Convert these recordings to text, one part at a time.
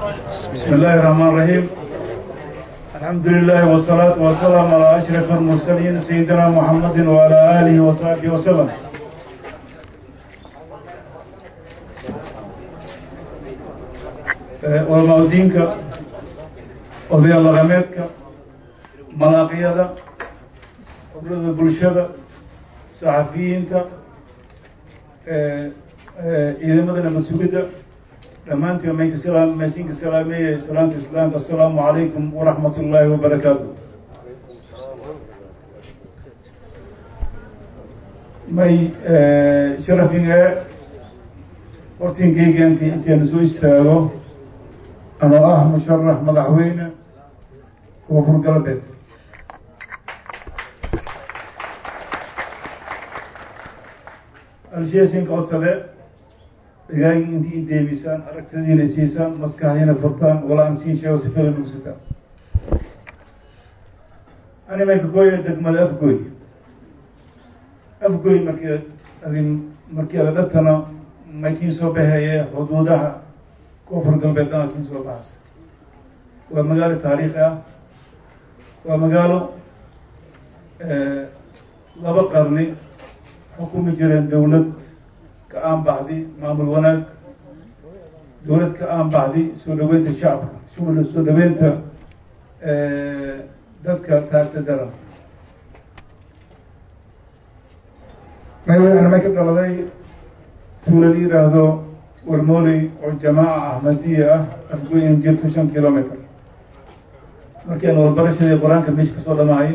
بسم الله الرحمن الرحيم. الحمد لله والصلاة والسلام على أشرف المرسلين سيدنا محمد وعلى آله وصحبه وسلم. والمودينك وذي الله غميتك ملاقية وبرد البلشدة صحفيينك إذا مدنا مسؤولية لما أنت يوميك السلام ماشينك السلامية سلامة الإسلام. السلام عليكم ورحمة الله وبركاته. ماي شرفين ورتين جيجان أنت نسوي استاغو أنا مشرح مدحوينة وفر قلبت الشيء قد سبق لقاين انتي ديبيسان أركتدين اسيسان مسكحين فرطان ولا انسين شيء وصفة للمسطان. أنا ما يكوي دقمة أفقوي مركي لدتنا ما يكين صوبها هي حدودها كفر قلبتنا كين صوبها ومقال تاريخها ومقاله لبا قرني حكومة جيران دولة كأم بعدي معمول وناك دولة كأم بعدي سودويت الشعب شو سودويت ذكر تاعت درا ما هو أنا ما كنت على تولدي رهدو والمولي والجماعة أحمدية أفقوي إن جبت 5 كيلومتر لكن والبرشة القرآن كميش كسودة معي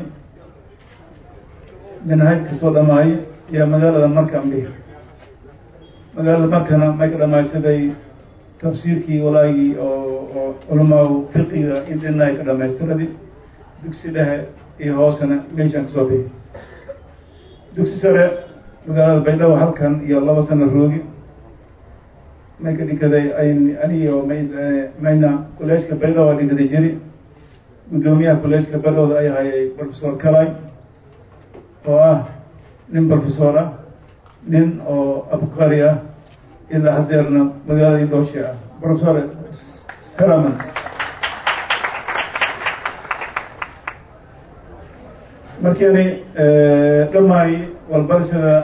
منهاج كسودة معي يا مجال المركب به مجال المركب ما كده ما يصير تفسير كي ولاي أو علماء فقه إننا كده ما يستردي دكسي ده هو سنة ميشان كسوبي دكسي سرع مجال البيضاء وحلكن يا الله وسنة الروجي ما كده أني أو ماينا كلش كبيضاء ودي كده جري مدوميا كلش كبيضاء أي هاي بروفيسور كلاي نين بروفيسورة نين أو أبقارية إلا حضرنا مجال دوشة بروفيسور سلاما مركيني لماي والبرشة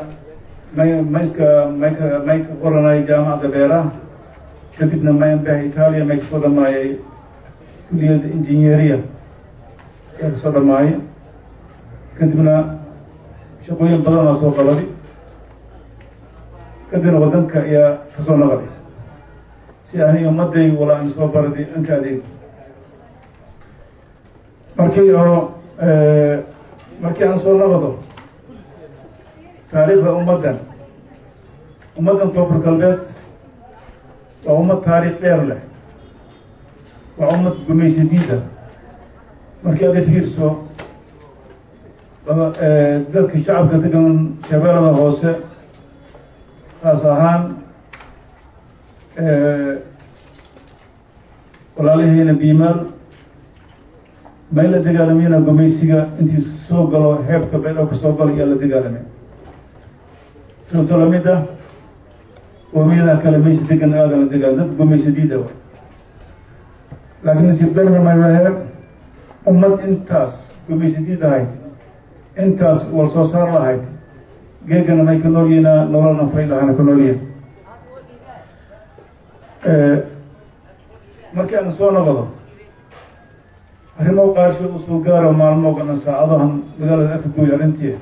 مايك قرناي جامعة بيرا كتبنا ما ينبه إيطاليا مايك صودا ماي كلية إنجينيرية صودا ماي كتبنا شقوين بدنا سوق غادي كدنا ودنك يا كسونا غادي سياني يومدي ولا ان سوق بردي انك ادي markii aan soo nabado taariikhda ummadan koonfur galbeed waa ummad taariikh dheer leh waa ummad gumaysidiida markii aad fiirso dadka shacabka degan shabeellada hoose taas ahaan walaalihiina biimaal may la dagaalameyna gumaysiga intii soo galo heebta beedhow ka soo galo iyaa la dagaalamay sidoo lamid ah qowmiyadaha kale maysi degan aadan la dagaalam dad gumaysidiida wa laakiin nasiib darga maywahe ummad intaas gumaysidiid ahayd intaas wal soo saar lahayd geegana may ka noolyihiina nololna fay lahana ka noolyihin markii aan soo nabado arrimo qaarkood usoo gaaro maalmo gana saacadahan magaalada afgooy arrintii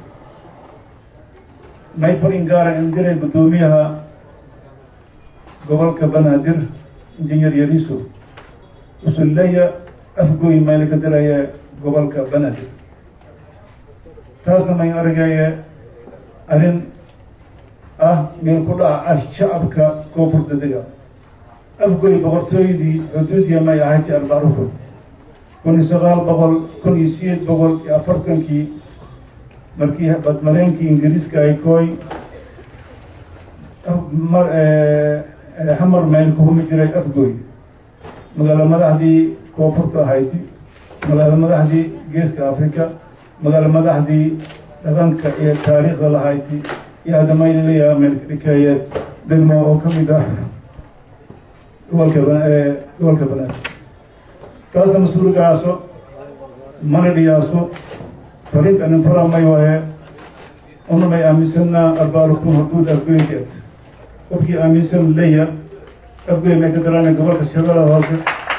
may farin gaara in diray guddoomiyaha gobolka banaadir injineer yariso usuleya afgooy mayla ka diraya gobolka banaadir taasna may argaya arrin meel ku dhaca shacabka koonfurta dega afgooy boqortooydii xuduudiya may ahayd 4 1940 markii badmareenkii ingiriiska ay kooy xamar meel ku humi jiray afgooy magaalo madaxdii koonfurta ahayd magaalo madaxdii geeska afrika magaalo madaxdii dhaqanka iyo taariikhda lahayd iyo hadda mayna leeyahay meel dhikeeye degmo oo ka mid ah gobolka gobolka banaadir taasna mas-uulgaaso mana dhiyaaso farinta nin fara may waaye una may aaminsanaa arbaalukum haduud afgoynkeed qofkii aaminsan leya afgoyn may ka daraane gobolka shabeellada hoose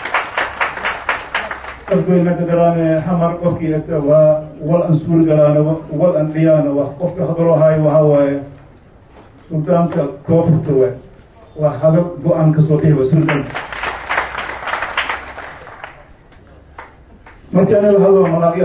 afgoyn may ka daraane xamar qofkii waa wal an suurgalaanaba wal an dhiyaanaba qofka hadaloo haayo waxaa waaye suldaanka koonfurta waay waa hadal go-aan kasoo dhihiba suldaanka markii ana la hadlo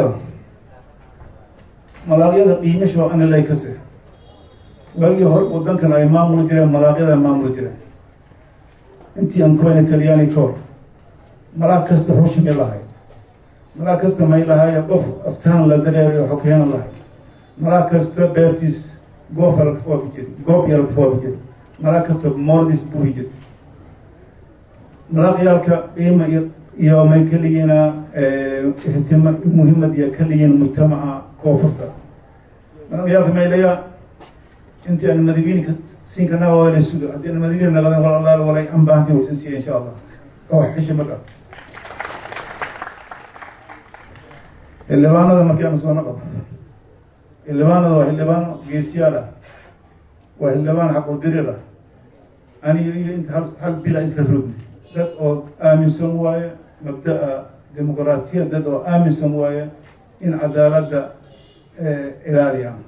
malaaqyada qiimasho ana lay kase waagii hor wadankan ay maamuli jireen malaaqyada maamuli jireen intii aan koyna talyaani koor malaaq kasta xushmi lahay malaaq kasta may lahay qof aftaan la dareeriyo xokeena lahay malaaq kasta beertiis goob yala kafoobi jiri malaaq kasta moordis buuhi jirta malaaqyaalka qiima iyo may keligiina ihtima muhiimad iyo keligiina mujtamaca koonfurta malaaqyaalka maylaya intii aan madawiinka siinkanaa waa la suga haddii aan madawiin naqdan walaalaal walay aan baahantii wasan siiya insha allah ka wax xisha marka xildhibaanada markii aan soo naqo xildhibaanada waa xildhibaan geesiyaal ah waa xildhibaan xaqodirir ah aniga iyo inta hal bila isla roogni dad oo aaminsan waaye mabda'a dimuqraatiyad dad oo aaminsan waaye in cadaaladda ilaaliyaan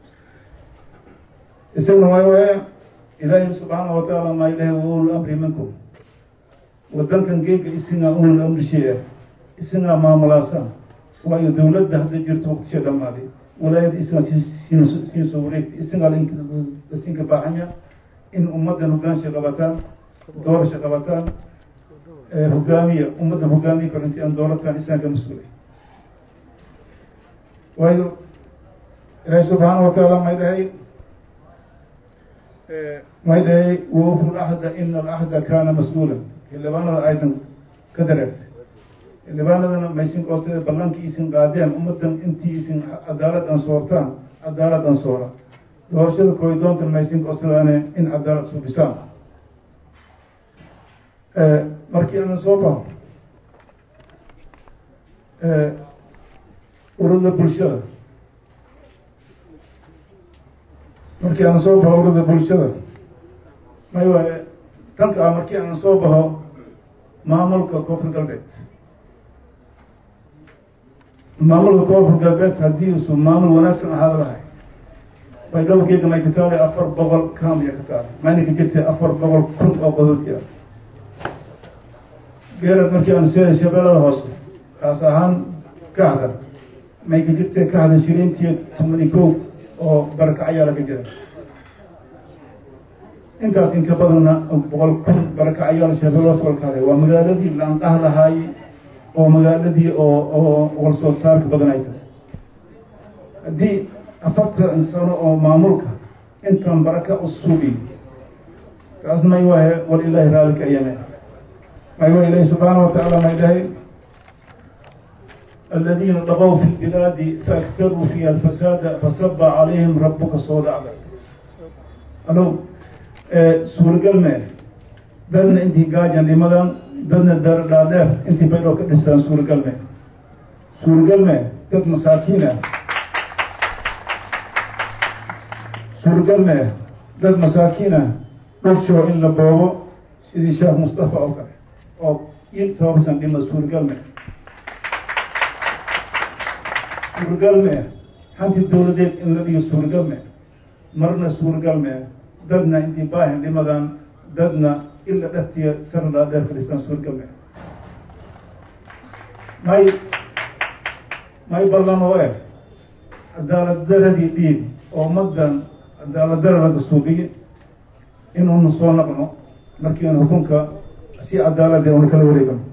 isaguna waaye ilaahi subxaanahu watacaala maa ilahi wa ulul amri minkum wadankan geega isingaa ulul amri shee isingaa maamulaasaan waayo dawladda hadda jirto waqtisha dhammaaday walaayada isingaa siin soo wareegtay isingaa lasinka baaxanya in ummaddan hogaansha qabataan doorasha qabataan hogaamiya ummaddan hogaamiya karo intii aan dowladtaan islaamka mas-uulay waayo ilaahi subxaanahu watacaala may dhahay waufu laxda ina alaxda kaana mas-uulan xildhibaanada aydan ka dareertay xildhibaanadana maysin qoosada ballankii isin qaadeen ummaddan intii isin cadaalad ansoortaan cadaalad ansoora doorashada kooydoontan maysin qoosadaane in cadaalad suubisaan markii ana soo baho ururda bulshada markii aan soo baho ururda bulshada may waaye tanka ah markii aan soo baho maamulka koonfur galbeed haddii usu maamul wanaagsan ahaada lahay way gobolkeeda may ka taalay 400 kaamiya ka taalay mayna ka jirtay 400 kun oo qodooti ah geerad markii aan seeday shabeellada hoose kaas ahaan ka hadan may ka jirtay ka hadan shiriintii 11 oo barakacayaa laga jira intaas inka badanna 100 kun barakacayaal shabeellada hoose walkaaday waa magaaladii laan qahlahay oo magaaladii oo wal soo saarka badan ay tahay haddii 40 sano oo maamulka intaan baraka usuubi taas may waaye walilaahi raalika ayame may waa ilaahi subxaanahu watacaala may dhahay الذين طغوا في البلاد فاكثروا فيها الفساد فصب عليهم ربك صوت عذاب ألو سور قلمه دلنا انتي قاجا لمدن دلنا الدار العذاب انتي بيلوك الإسلام سور قلمه دد مساكينة سور قلمه دد مساكينة نفسه إلا بابو سيدي شيخ مصطفى أو يلتهو بسان ديما سور قلمه suurgalme hanti dawladeed in la dhigo suurgalme marna suurgalme dadna intii baahin dhimadan dadna ila dhaftiya sarla dheer fadhiistaan suurgalme may ballan oo cadaalad daradii dhiib oo ummadan cadaalad dara laga suubiye inuunu soo naqno markii aan xukunka si cadaalad una kala wareegano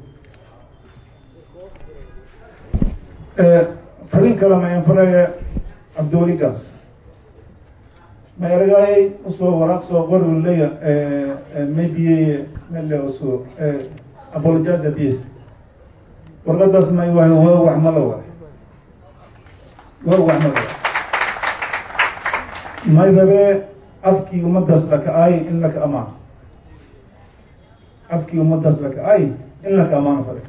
farin kale ma anfaraya cabdiweligaas ma eragay usoo waraaq soo qori leya maybe mele usoo apologize abis warqadaas may wahay waa wax ma la waay may rabee afkii ummaddaas laka ay in laka amaan afkii ummaddaas laka ay إلا كمان فرق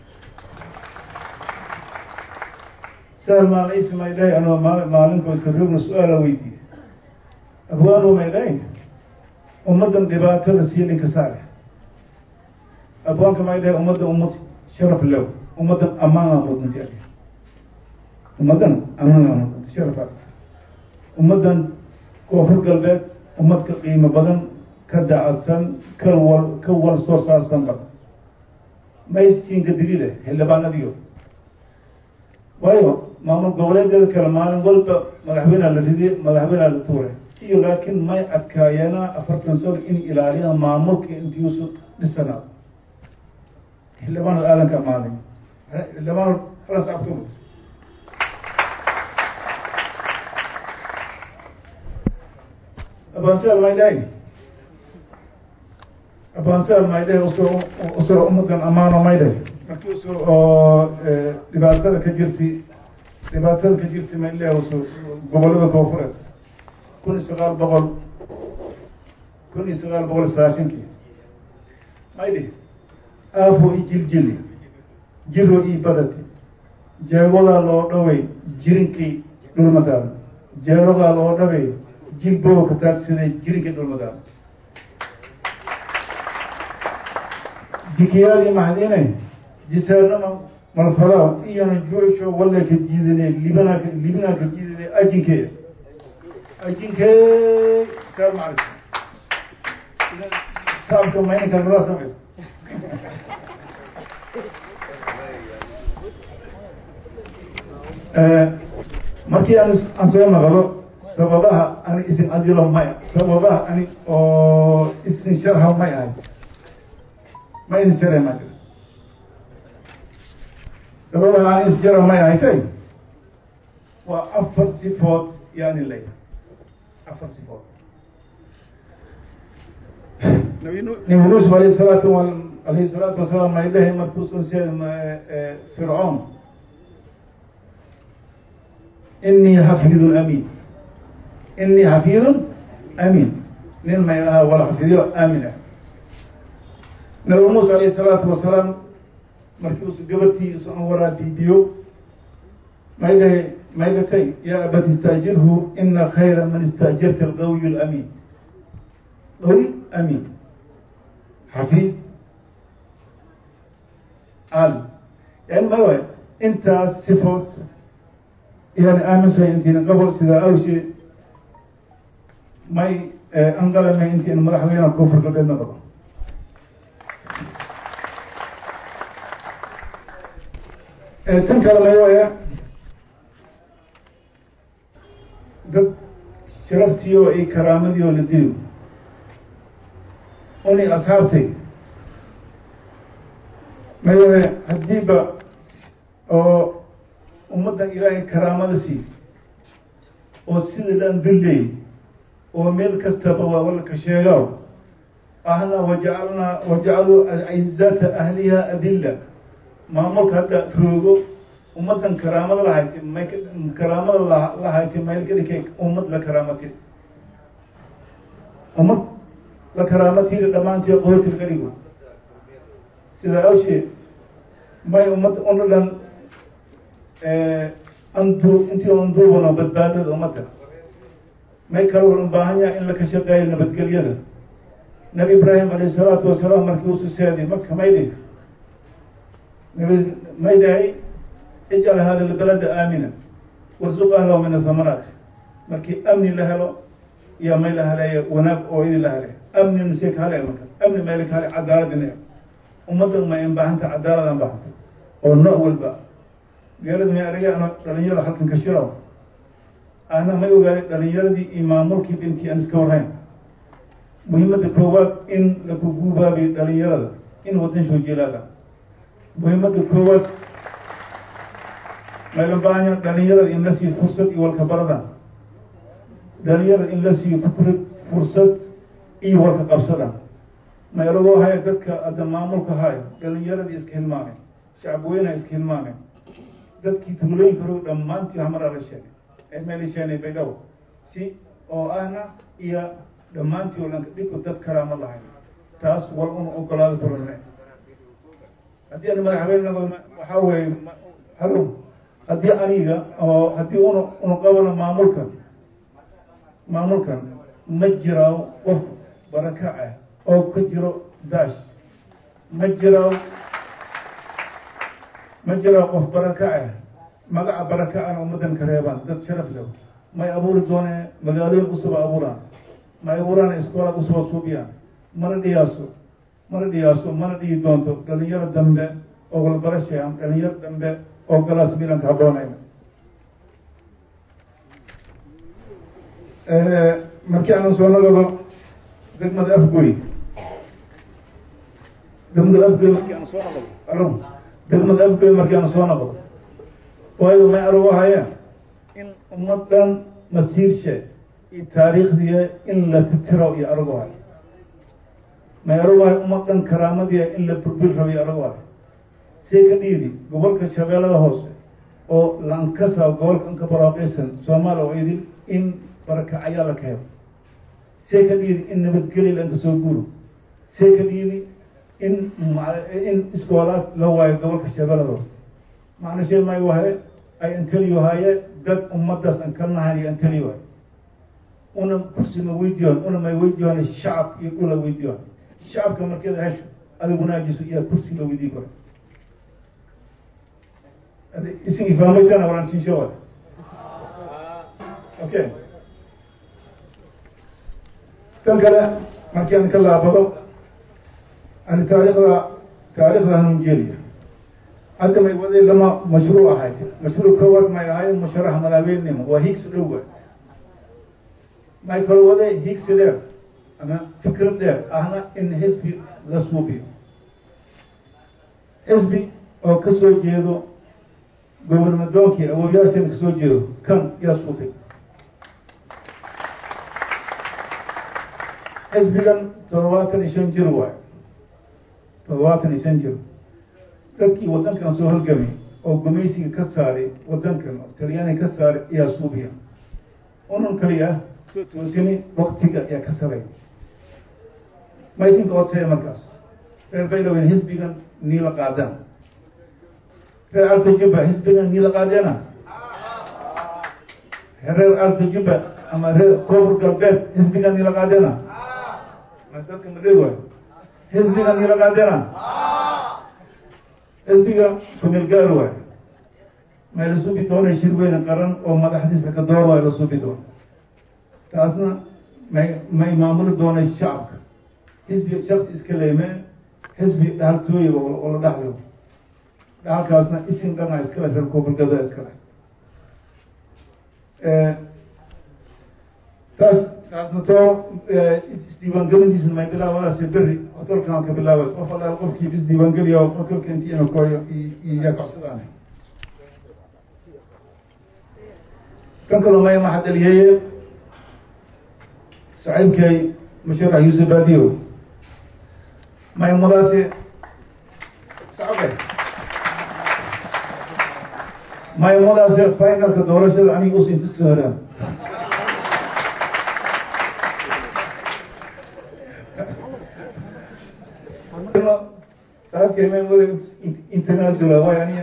سهل ما ليس ما يدعي أنا ما لنكم استدرون سؤال ويدي أبوانه ما يدعي أمدا دبات رسيل كسارة أبوانك ما يدعي أمد شرف له أمدا أمانة أمد يعني أمدا أمانة أمد شرف أمدا كوفر قلبات أمد قيمة بدن كدعسن كول صوص أصلا ما يسين كدليله هلا بانا ديو وايو مامور قولي ده كلام نقول مذهبنا الذي مذهبنا الثورة إيو لكن ما أتكاينا أفرتن سور إن إلاليا مامور كإنت يوسف للسنة هلا بانا الآن كمالي هلا بانا خلاص أبتم أبانسال ما يدعي أبانسال ما يدعي أسوء أمدا أمانة ما يدعي markii usoo oo dhibaatada ka jirtay ma ilaa usoo gobolada koonfureed 1990 maydi aafo i jiljili jiro i badati jeegodaa loo dhaway jirinkii dhulmadaada jeerogaa loo dhaway jilboo ka taagsaday jirinkii dhulmadaada jikiyaadii maxdiinay جسرنا مالفضاء إيانا جوعشوا ولا كجيدني لبنا كجيدني أجنك سار معرفة سابكم ما ينك الرأس بس markii aan soo naqdo sababaha aan isin adilo may sababaha aan oo isin sharxa may ahay ma in sharxa سببها عن السيرة ما يعيتين وأفر صفات يعني الليل أفر صفات نبي يوسف عليه الصلاة والسلام ما يديه مرفوس فرعون إني حفيظ أمين لين ما يلها ولا حفيظ آمنة نبي موسى عليه الصلاة والسلام markii uu gabartii soo waraa bidiyo mayday ya abati istajirhu inna khayra man istajarta al-qawi al-amin qawi amin حفيظ يعني ما هو انت صفات يعني آمن شيء انت نقبل سيدا أو شيء ما أنقل ما انت المرحبين الكفر قد نقبل تنكر ما هو dad sharaftiyo ay karaamadiyo la diido oni asxaabtay maye hadiiba oo ummadan ilaahay karaamada si oo sida dhan dillay oo meel kastaba wala ka sheego ahna waja'alu a'izzata ahliha adilla maamulka hadda roogo ummadan karaamada lahayd ma karaamada lahayd ma ilkadii ummad la karaamati ummad la karaamati dhamaantii qodob kaligo sida awshi may ummad onadan antu intii onduubano badbaadada ummadda may kala waran baahanya in la ka shaqeeyo nabadgelyada nabi ibraahim alayhi salaatu wasalaam markii uu soo makka maydi mayday اجعل هذا البلد آمنا وارزق أهله من الثمرات مركي أمن لهله يا مي لهله وناب أويل لهله أمن نسيك هله مركز أمن مالك هله عدالة دنيا ومدن ما ينبعنت عدالة ينبعنت والنأول بقى قالت ما أرجع أنا رنيرة حتى نكشره أنا ما يقول رنيرة دي إمامك بنتي أنس كورهين مهمة الكوات إن لكوبا برنيرة إن وتنشو جلالا مهمة الكوات ما يلبانيا دانيال إن لسي فرصة والكبرنا دانيال إن لسي فكرة فرصة والكقبصنا ما يلوه هاي ذاتك أدمامك هاي دانيال دي إسكين مامي شعبوين إسكين مامي ذاتك تقولين فرو دمانتي همرا رشاني إمالي شاني بيدو سي أو أنا إيا دمانتي ولنك ديكو ذات كرام الله هاي تاس والأم أقلال فرنين haddii aan madaxweyne waxaa weeye harun haddii aniga oo haddii una qabano maamulkan ma jiro qof baraka ah oo ka jiro daash ma jiro qof baraka ah magaca baraka ana ummadan ka reebaan dad sharaf leh may abuuri dooneen magaalooyin cusub abuuraan may abuuraan iskoolad cusub suubiyaan mana dhiyaaso mana dhihi doonto dhalinyaro dambe oo walbarashay am dhalinyaro dambe oo galaas milanka habboonayna markii aanan soo nagado degmada afgoy markii aan soo naqdo degmada afgoy markii aan soo naqdo waayo may arugu hayaan in ummadan masiirshe iyo taariikhdiya in la titiro iyo arugu hayo may arugu hayo ummadan karaamadiya in la burbur rabo iyo arugu hayo see ka dhiidi gobolka shabeellada hoose oo lankasa gobolka inka barwaaqaysan soomaaliya oo idin in barakacayaa la keeno see ka dhiidi in nabadgeli lanka soo guuro see ka dhiidi in iskoolaad la waayo gobolka shabeellada hoose macna shee may wahe ay anteliyo haye dad ummadaas aan ka nahan iyo anteliyo haye una kursi ma weydiyoon una may weydiyoon shacab iyo dhula weydiyoon shacabka markeeda hesho adiguna ajiso iyo kursi la weydii karo isigi fahmaytana walaan sii sheego okay tan kale markii aan ka laabado ani taariikhda hanun jeeliya hadda may waday lama mashruuc ahayd mashruuc koowaad may ahayd musharax madaxweynenimo waa higsi dhowa may kala waday higsi dheer ama fikrad dheer ahna in xisbi la suubiyo xisbi oo kasoo jeedo gobolmadoonkii awooyaashana kasoo jeedo kan yaa suubay xisbigan 75 jir waayo 75 jir dadkii waddankan soo halgamay oo gumaysiga ka saaray waddankan oo talyaaniga ka saaray ayaa suubiya unan kaliya toosini waktiga ayaa ka saray maysinka odsaya markaas reer baylaweyn xisbigan niila qaadaan reer altajuba xisbigan niila qaadeena reer altajuba ama reer koonfur galbeed xisbigan niila qaadeena ma dadka madheeg waayo xisbigan niila qaadeena xisbiga kumeel gaar waayo may la suubi doona shir weyne qaran oo madaxdiisa ka door waayo la suubi doona taasna may maamuli doona shacabka xisbi shaksi iska leeme xisbi dhahaltooyiba oo la dhaxlo dhahalkaasna isin dhanaa iskale reer koonfurgada iskale taasna too isdiiwaangelintiisna may bilaawadaase berri hotelkan ka bilaabays qof allaal qofkii isdiiwaangeliya hotelka intii ina kooyo iyo kocsadaan kan kaloo may maxadaliyeeye saciibkay musharax yuusuf baadiyo may umadaasi sacabe may umadaasi finalka doorashada aniga us intiska horaan saadkay may umada international way ani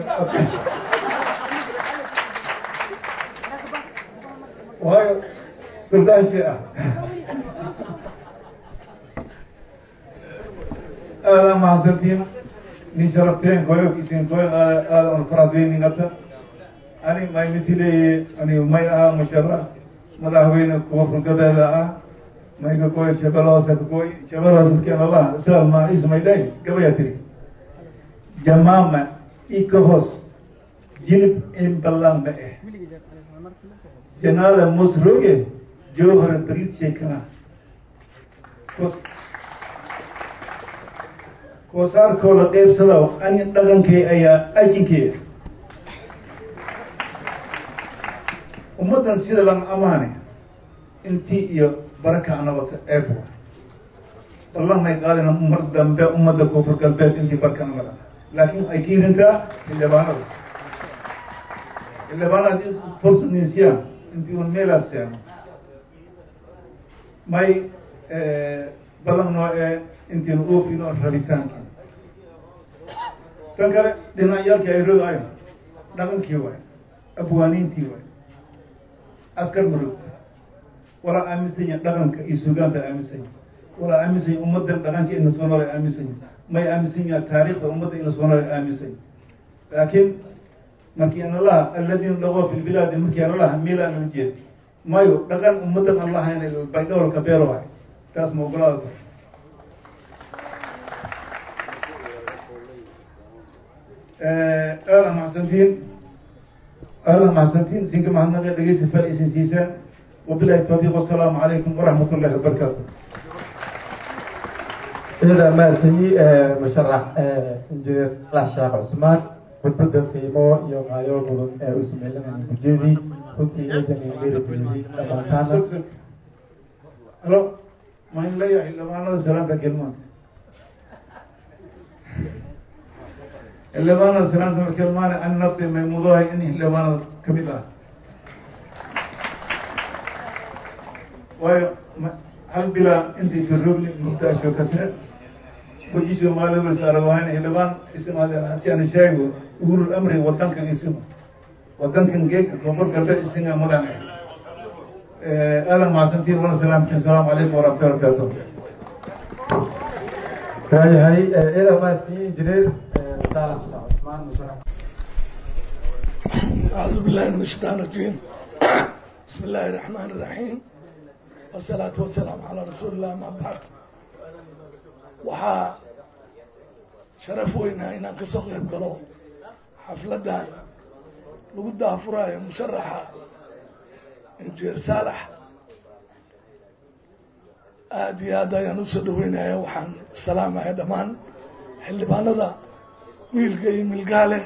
waayo suldaanshi ah aada mahadsantiin ni sharafteen koyokiisin koy aada on faradweyningata ani may mitileeye ani may aha musharax madaxweyne kuwa furgadeeda ah may ka koy shabeeloose ka koy shabeeloose kenala salma ismaydhay gabaya tiri jamaama ika hoos jilib in ballan ma eh janaala musroge jowhara barid sheekana koosaarkoo la qeybsado ani dhaqankay ayaa ajinkeeda ummaddan sida lama amaane intii iyo baraka nabata eebwa ballan may qaadina mar dambe ummadda koonfur galbeed intii barka nabada laakiin ay kiirintaa xildhibaana haddii fursad ninsiyaan intii un meelaas seeno may ballan noo ee intiinu oofino rabitaanki تنكر دينا يالك يروي أيوة دعم كيوه أبوانين تيوه أذكر مرود ولا أمسين دعم كيسوعان بأمسين ولا أمسين أمة دعم شيء نسونا أمسين ما أمسين تاريخ أمة نسونا أمسين لكن مكين الله الذين لغوا في البلاد مكين الله ميلا نجيد ما يو دعم أمة الله يعني البيضاء والكبيرة تاس مقولات أهلا مع سنتين سينك معنا لقيس الفرق سيسان وبالله التوفيق والسلام عليكم ورحمة الله وبركاته. إذا ما سني مشرح إنجيل الشيخ عثمان وتبدأ في مو يوم يوم اسم الله من بجيبي كنت إذا نمير بجيبي لما كان. هلو ما إلا يا إلا ما أنا سلام كلمة. اللي بانا سلامة الكلمان أن نفسي من موضوع إني اللي بانا كبيرة هل بلا أنت في الرجل مبتاش وكسر وجيشوا ماله بساروان اللي بان اسم هذا أشياء شيء أول الأمر وطنك اسمه وطنك جيك كبر كبر اسمه مدان أهلا مع سنتين وانا السلام عليكم ورحمة الله وبركاته. هاي إذا ما سني جرير أعوذ بالله من الشيطان الرجيم. بسم الله الرحمن الرحيم والصلاة والسلام على رسول الله ما بعد. وحا شرفونا إن قصة يبقلوا حفلة لقد فراي مشرحة إنجير صالح آدي هذا ينصد هنا وحن السلام يا دمان حل بانا wiilkay milgaale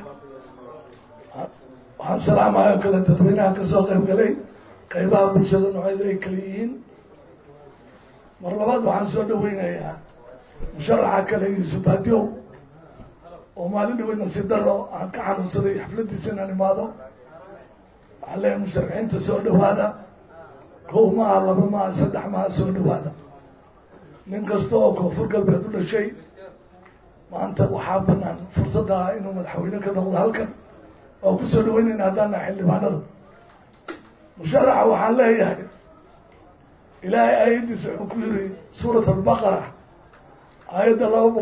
waxaan salaamayaa kala dadweynaha ka soo qayb galay qaybaha bulshada noocyada ay kala yihiin mar labaad waxaan soo dhaweynayaa musharaxa kale Yuusuf Baadiyow oo maalin dhaweyna si daro aan ka xanuunsaday xafladiisa inaan imaado waxaa leeyahay musharaxiinta soo dhawaada kow maaha laba maaha saddex maaha soo dhawaada nin kasta oo koonfur galbeed u dhashay maanta waxaa banaan fursadda inuu madaxweyne ka noqdo halkan oo kusoo dhaweynayna haddaan nahay xildhibaanada musharaxa waxaan leeyahay ilaahay aayadiisa wuxuu ku yiri suurat albaqara aayadda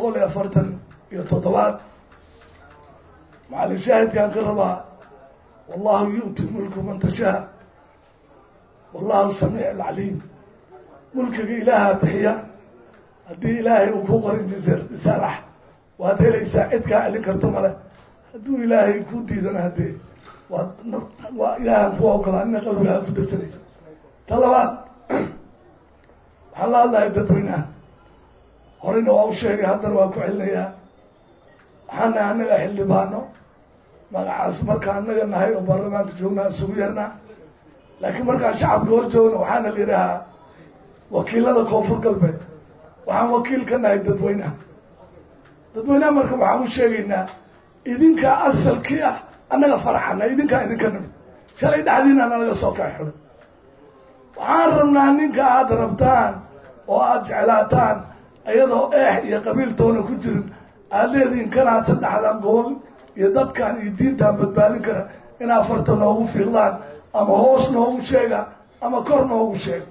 247 macalin shaahidkaan ka rabaa wallahu yu'ti mulku man tashaa wallahu samiic alcaliim mulkiga ilaaha bixiya haddii ilaahay uu ku qorin jisaarax waad helaysaa cid kaa celin karto male hadduu ilaahay ku diidana haddee waa ilaahan ku ogolaa ina qalbigaa ku darsanaysa ta labaad waxaan la hadlahay dadweynaha horena waa u sheegay haddana waa ku celinayaa waxaan nahay annaga xildhibaano magacaas markaan annaga nahay oo baarlamaanka joognaa isugu yarnaa laakiin markaan shacabka hor joogna waxaana la yidhaahaa wakiilada koonfur galbeed waxaan wakiil ka nahay dadweynaha marka waxaan u sheegaynaa idinkaa asalkii ah annaga faraxana idinkaa idinka nimid shalay dhexdiina nalaga soo kaxulay waxaan rabnaa ninka aada rabtaan oo aada jeclaataan iyadoo iyo qabiiltoona ku jirin aada leedihin kanaa saddexdan gobol iyo dadkan iyo diintaan badbaadin kara inaa farta noogu fiiqdaan ama hoos noogu sheega ama kor noogu sheega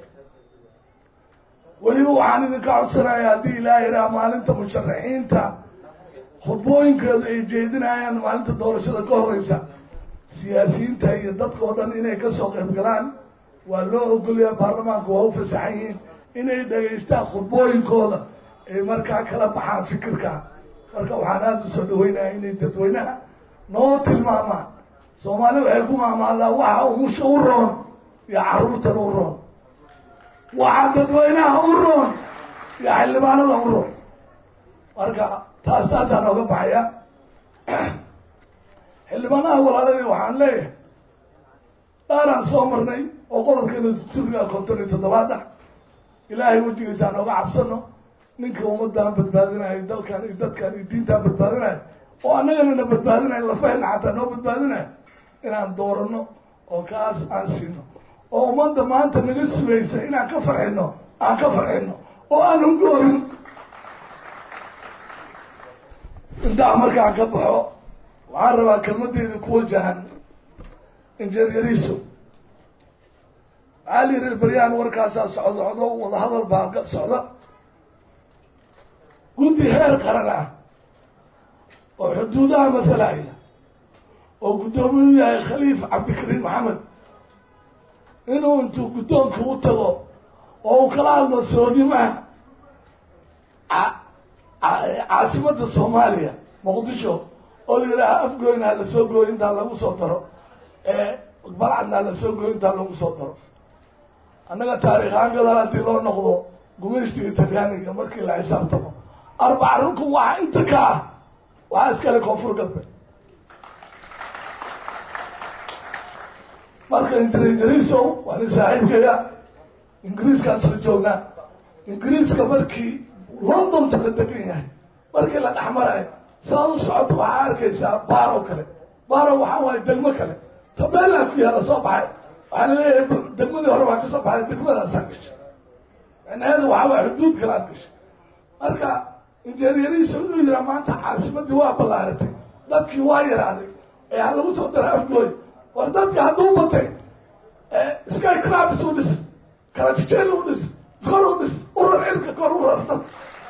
weliba waxaan idinka codsanayaa haddii ilaahay iraa maalinta musharaxiinta khudbooyinkeedu ay jeedinayaan maalinta doorashada ka horeysa siyaasiyiinta iyo dadka oo dhan inay kasoo qayb galaan waa loo ogolyaa baarlamaanka waa u fasaxan yihiin inay dhegaystaan khudbooyinkooda ay markaa kala baxaan fikirka marka waxaan aada u soo dhaweynaya inay dadweynaha noo tilmaamaan soomaali waxay ku maamaadaa waxa umusha u roon iyo caruurtana u roon waxa dadweynaha u roon iyo xildhibaanada u roon marka taasaan nooga baxaya xildhibaanaha walaaladii waxaan leeyahay dhaaraan soo marnay oo qodobkeena suriga 57 ilaahay wejigiisa aan ooga cabsano ninka ummadaan badbaadinayo dalkan iyo dadkan iyo diintaan badbaadinayo oo annagana na badbaadinayo lafahena xataa noo badbaadinayo inaan doorano oo kaas aan siino oo ummadda maanta naga sugaysa inaan ka farxino oo aan hungoorin intaa markaan ka baxo waxaan rabaa kelmadeyda ku wajahan injineer Yariso waxaa la yidhi baryaan warkaasaa socdo wada hadal baa ka socda guddi heer qaran ah oo xuduudaha masalaya oo guddoomiyu yahay khaliif cabdikariim maxamed inuu intuu guddoonka u tago oo uu kala hadlo soodimaha caasimadda Soomaaliya Muqdisho oo la yidhaaha afgoynaa la soo gooyo intaa lagu soo daro balcadnaa la soo gooyo intaa lagu soo daro annaga taariikhaan gadaal haddii loo noqdo gumaystiga talyaaniga markii la xisaabtamo 4 rukun waxa inta ka ah waxaa iskale koonfur galbeed marka injineer Yariso waa nin saaxiibkaya ingiriiskaas la joognaa ingiriiska markii London la degan yahay markii la dhaxmarayo saa u socoto waxaa arkaysaa baaro kale baaro waxaa waaye degmo kale tabeelaa ku yaala soo baxay waxaa laleeyahay degmadii hore waa ka soo baxay degmadaasaa gashay macnaheedu waxaa waay xuduud kale aad gashay marka injineer Yariso inuu yihaa maanta caasimadii waa ballaaratay dadkii waa yaraaday ee ha lagu soo dara afgooy war dadka hadduu batay sky crabs u dhis kalajijeel u dhis kor u dhis urar cirka kor u rar dad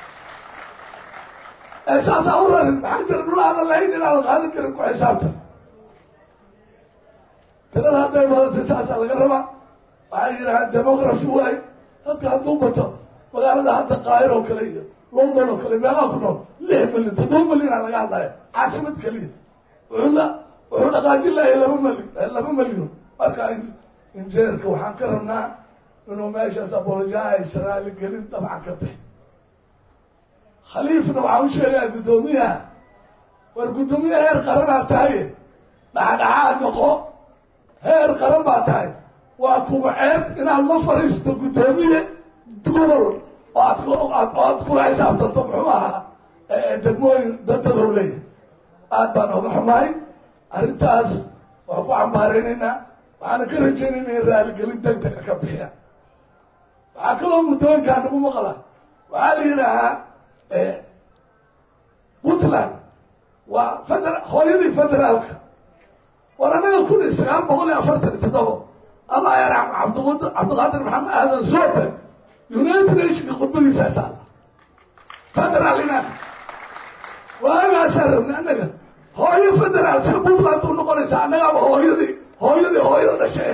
saasaa u rarin maxaa jira dhulaada lahayn inaadan qaadan karin ku xisaabtan tirada hadday badatay saasaa laga rabaa waxay yidhahaan democracy waay dadka hadduu bato magaalada hadda qaahir oo kale iyo London oo kale meeqaa ku nool 6 milyan 7 milyan aa laga hadlaya caasimad keliya wuxuu dhaqaajin lahay 2 milyan marka injineerka waxaan ka rabnaa inuu meeshaas apologize raali gelin dabcan ka bixi khaliifna waxaa u sheegaa guddoomiyaha war guddoomiyaha heer qaranaa tahay dhaxdhaxaad noqo heer qaran baa tahay waa kuwa ceeb inaad la fariisto guddoomiye gobol oo aad kula xisaabtanto muxuu ahaa degmooyin dadadou leeyahay aad baan oga xumahay arrintaas waa ku cambaareynayna waxaana ka rajaynayna in raaligelin degdega ka bixiya waxaa kaloo muddooyinkaa nagu maqla waxaa la yidhaahaa Puntland waa hooyadii federaalka war anaga 1947 Allah yarxam Cabdiqaadir Maxamed Aadan Soobe United Nations khudbadiisa taala federaalina waagaasaa rabna anaga hooyo federaal si Puntland u noqonaysa annagaaba hooyada dhashay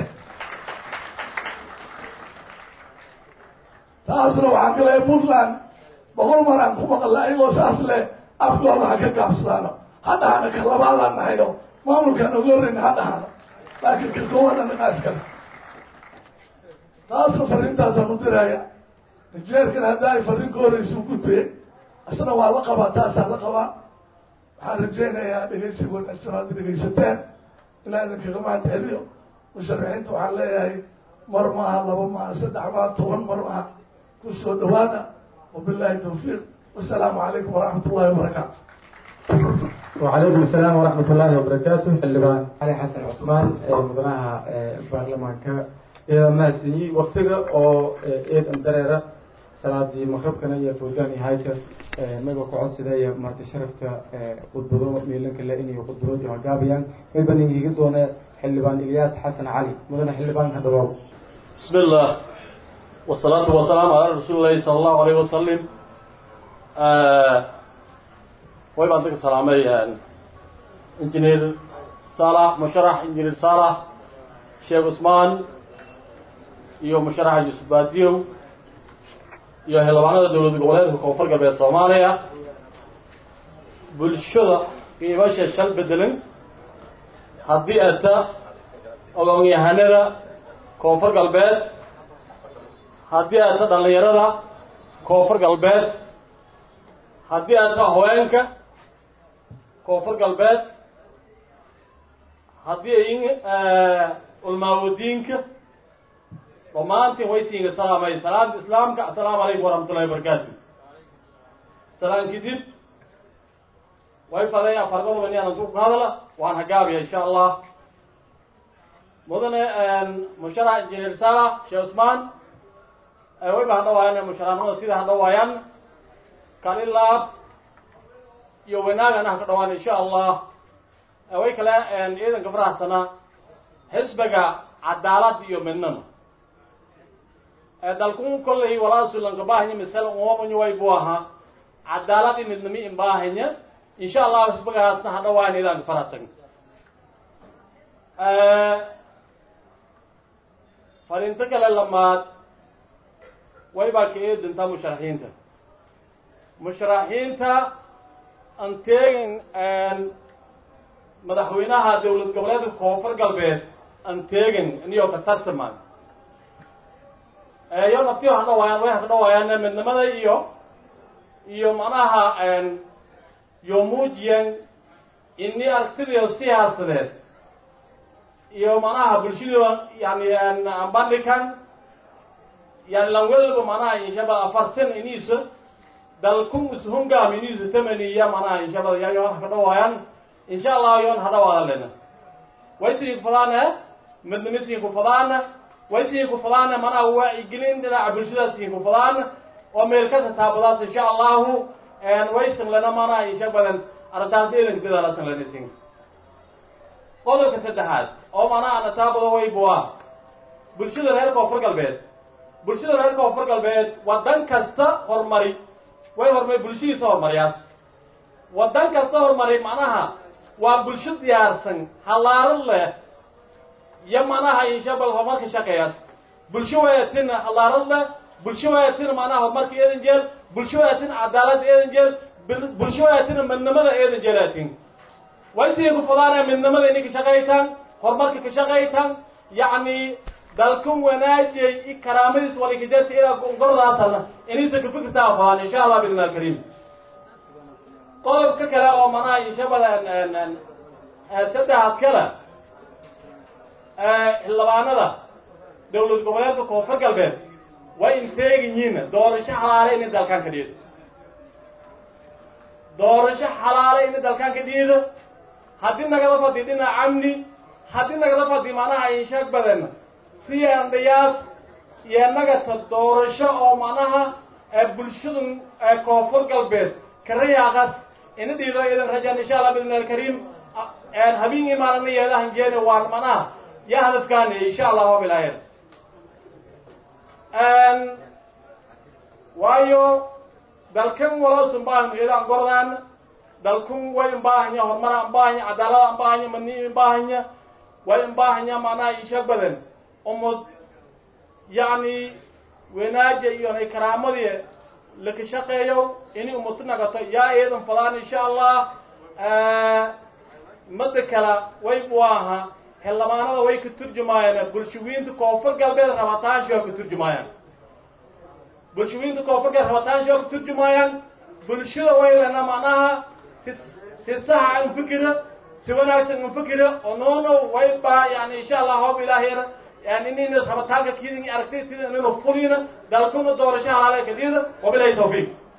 taasna waxaan ka leeyahay Puntland 100 mar aan ku maqla ayagoo saas leh afkooda ha ka gaabsadaano haddahana ka labaadaan nahayo maamulkaan oga horreyna haddahana laakiin ka koowaad anagaa iskale taasna fariintaasaan u diraya injineerkan hadda ay fariin ka horreysa u gudbiyey asna waa la qabaa taasaa la qabaa waxaan rajaynayaa dhegaysiga wanaagsan hadda dhegaysateen ilaa idinkaga mahad celiyo musharaxiinta waxaan leeyahay mar maaha 2 maaha 3 maaha 10 mar maaha kusoo dhawaada wabillahi tawfiiq wasalaamu calaykum waraxmat ullahi wabarakaatu وعليكم السلام ورحمة الله وبركاته اللبان علي حسن عثمان مدناها برلمان كا إذا ما سني وقتها أو إيد أمدريرة صلاة المغرب كان يفوجاني هايك ما بقى عصي ذي مرت شرفت قدرات ميلك اللي إني قدرات وعجابيان ويبني يجدون حلبان إلياس حسن علي مدنا حلبان هذا باب بسم الله والصلاة والسلام على رسول الله صلى الله عليه وسلم ويبقى عندك سلامي يعني انجنير صالح مشرح انجنير صالح شيخ عثمان iyo musharaxa Yusuf Baadiyo iyo xildhibaanada dawladda goboleedka koonfur galbeed Soomaaliya bulshada qiimaha shal bedelan haddii aata ogaanyahanada koonfur galbeed haddii aata dhalinyarada koonfur galbeed haddii aata haweenka koonfur galbeed haddii ay ulmaawadiinka ضمانتي ويسين السلام عليكم سلام الإسلام السلام عليكم ورحمة الله وبركاته سلام كتير ويفضل أفرقه مني أنا نطوق هذا وأنا هجابي إن شاء الله مدن مشرع إنجينير رسالة شيخ عثمان ويبقى هذا ويان مشرع نوع سيد هذا ويان كان الله iyo wanaagana ka dhawaan insha Allah way kala ciidanka faraxsana xisbiga cadaalad iyo midnimo dalkun kollay walaasulan ka baahan misal umman way buaha cadaalad iyo midnimo in baahanya insha Allah xisbigaasna ha dhawaan ciidanka faraxsan farinta kale lamaad way baa ka eedinta musharaxiinta anteegin madaxweynaha dawlad goboleedka koonfur galbeed anteegin inuu ka tartamaan yo naftiyo hada way ka dhawaayaan midnimada iyo manaha yo muujiyan inni aragtiyo siyaasadeed iyo manaha bulshada yani ambalikan yani lanwelba manaha inshaba afarsan iniisa dalkun ushungaam iniisa tamaniya manaha inshaba yayo ka dhawaayaan insha Allah yoon hada wada lena waysi fadana midnimisi ku fadana waysi ku fadana manaha waa gelin dhinaca bulshada si ku fadana oo meel ka taabadaas insha Allah waysan lana manaha inshabadan ardaas eelin dadalasan lana sin qodobka saddexaad oo manaha ana taabado way buwa bulshada reer koonfur galbeed wadan kasta hormari way hormay bulshadiisa hormariyaas wadan kasta hormari manaha waa bulsho diyaarsan halaaran leh ya manaha inshabal horumarka shaqeeyaas bulsho waatin halaaran leh bulsho waatin manaha horumarka eedan jeel bulsho waatin cadaalad eedan jeel bulsho waatin midnimada eedan jeelatin waysi ku fadana midnimada inay ka shaqeeytaan horumarka ka shaqeeytaan yani dalkun wanaajay ikaraamadiis wali kidaati ila gordaasana inaysa ka fikirtaa faan insha Allah billah kareem qodobka kale oo manaha inshabada saddex kale xildhibaanada dawlad goboleedka koonfur galbeed way inteegiin doorasho xalaale in dalkan ka dhiido haddii nagala fadhi dhinaca amni haddii nagala fadhi manaha inshaag badan si andayaas iyo nagata doorasho oo manaha bulshada koonfur galbeed kariyaaqas ina dhiido idan rajaan insha Allah billah kareem habeen imaanna yeedahan jeena waan manaha ya hadafkaan insha Allah bilaayir waayo dalkan wala sumbaan idan gordaan dalkun way baahanya hormar baahanya cadaalad baahanya manni baahanya way baahanya manaha insha badan umad yani wanaaje iyo karaamadiye laka shaqeeyo inay ummadna gato yaa eedan falaan insha Allah madkala way buaha xildhibaanada way ku turjumayaan bulshooyinka koonfur galbeed rabataan shoo ku turjumayaan bulshooyinka koonfur galbeed rabataan shoo ku turjumayaan bulshada way lana manaha si sax aan fikira si wanaagsan aan fikira oo noono way baa yani insha Allah hoob ilaahayna يعني إني نسحب تاجك كذي أركتي إنه فلينا دالكون الدورشة على كذي وبلا توفيق